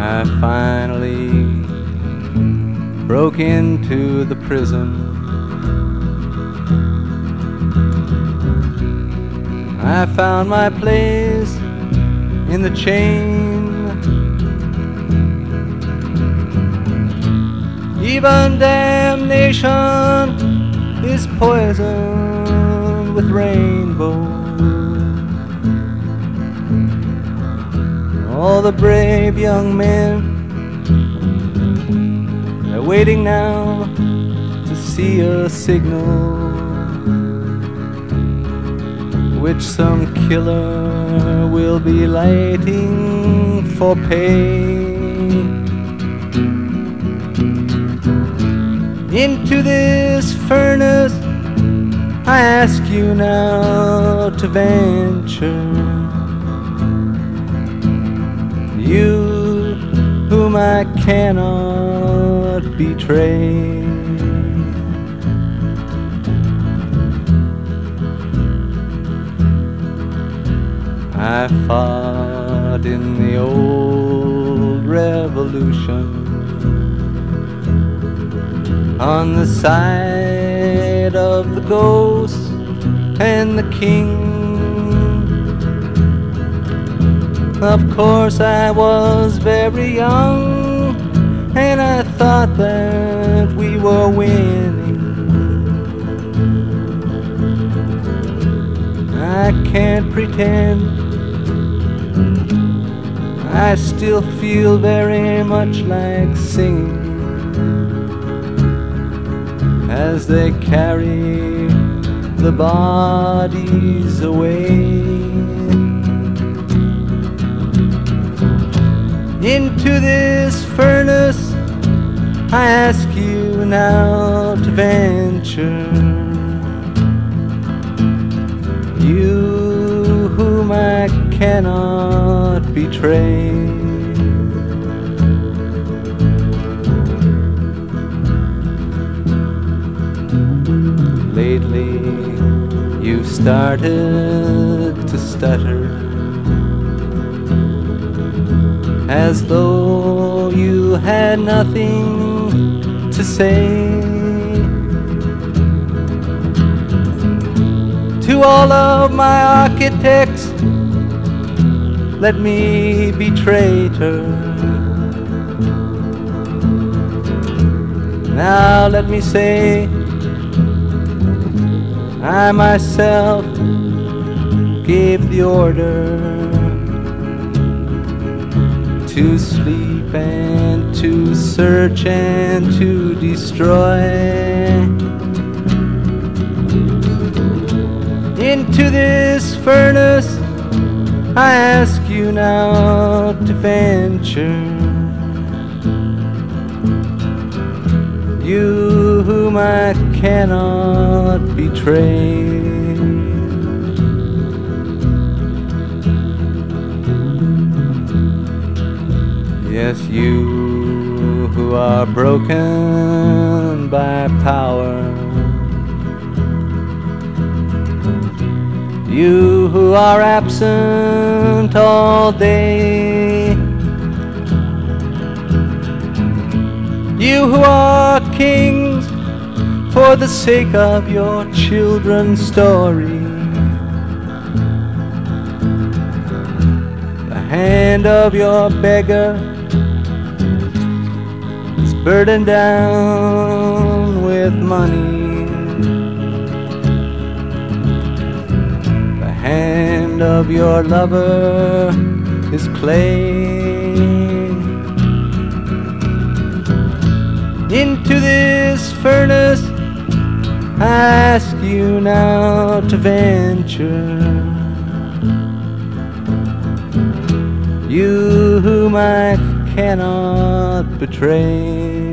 I finally broke into the prison. I found my place in the chain. Even damnation is poisoned with rainbows. All the brave young men are waiting now to see a signal which some killer will be lighting for pay. Into this furnace I ask you now to venture, you whom I cannot betray. I fought in the old revolution on the side of the ghost and the king. Of course I was very young, and I thought that we were winning. I can't pretend I still feel very much like singing as they carry the bodies away. Into this furnace I ask you now to venture, you whom I cannot betray. Lately you've started to stutter, as though you had nothing to say. To all of my architects, let me be traitor. Now let me say, I myself gave the order to sleep and to search and to destroy. Into this furnace I ask you now to venture, you whom I cannot betray. Yes, you who are broken by power, you who are absent all day, you who are kings for the sake of your children's story. The hand of your beggar is burdened down with money. The hand of your lover is clay. Into this furnace I ask you now to venture, you whom I cannot betray.